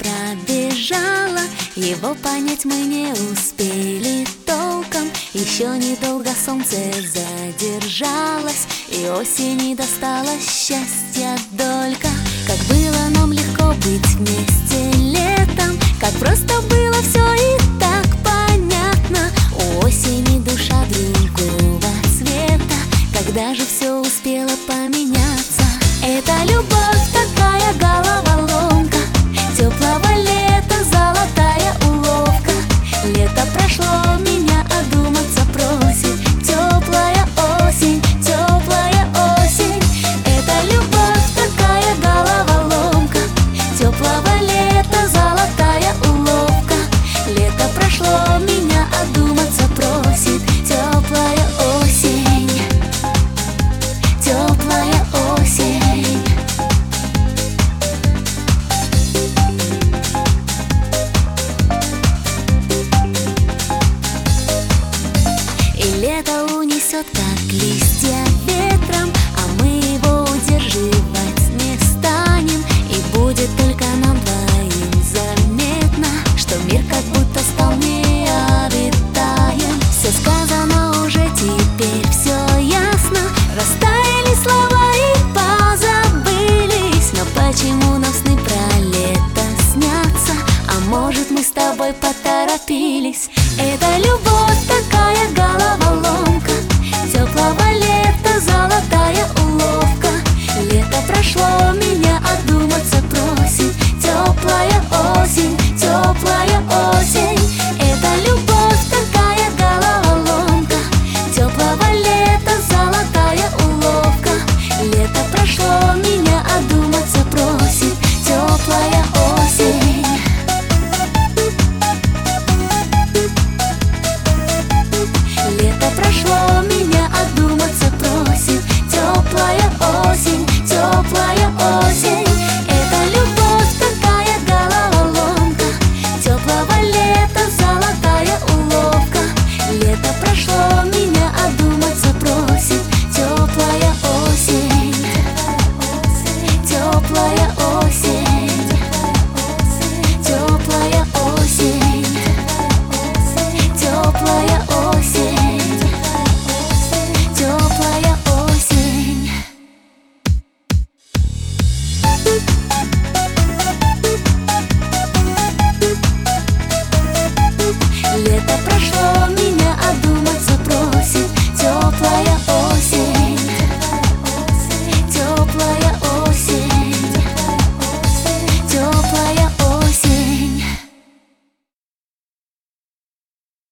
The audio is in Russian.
пробежала, его понять мы не успели толком. Еще недолго солнце задержалось, и осени досталось счастья долька. Как было нам легко быть вместе летом, как просто было все и так понятно. У осени душа другого цвета, когда же все успело поменяться. Это любовь такая головоломка, теплого лета золотая уловка. Лето прошло, меня одуматься просит теплая осень, теплая осень. Это любовь такая головоломка, теплого лета золотая уловка. Лето прошло, меня одуматься просит теплая осень, теплая осень. И лето унесет, как листья ветром, а мы его удерживать не станем. И будет только нам двоим заметно, что мир как будто стал необитаем. Все сказано уже, теперь все ясно. Растаяли слова и позабылись, но почему нам сны про лето снятся? А может, мы с тобой поторопились? Это любовь